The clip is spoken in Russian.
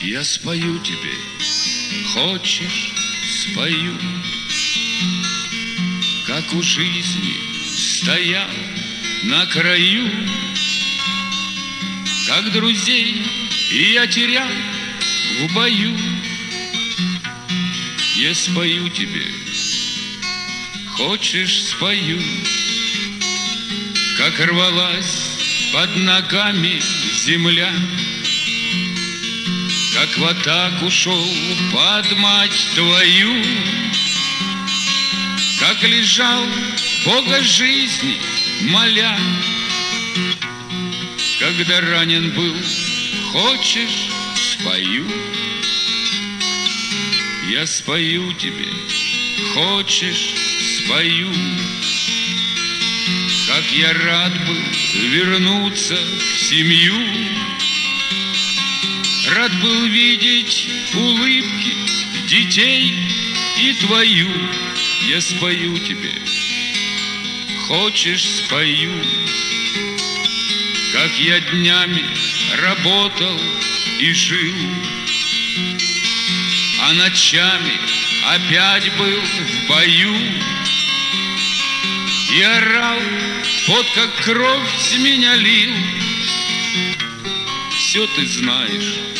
Я спою тебе, хочешь, спою, как у жизни стоял на краю, как друзей и я терял в бою. Я спою тебе, хочешь, спою, как рвалась под ногами земля, как в атаку шел под мать твою, как лежал Бога жизни моля, когда ранен был, хочешь, спою. Я спою тебе, хочешь, спою, как я рад был вернуться в семью, рад был видеть улыбки детей и твою. Я спою тебе, хочешь, спою, как я днями работал и жил, а ночами опять был в бою и орал, вот как кровь с меня лил. Все ты знаешь.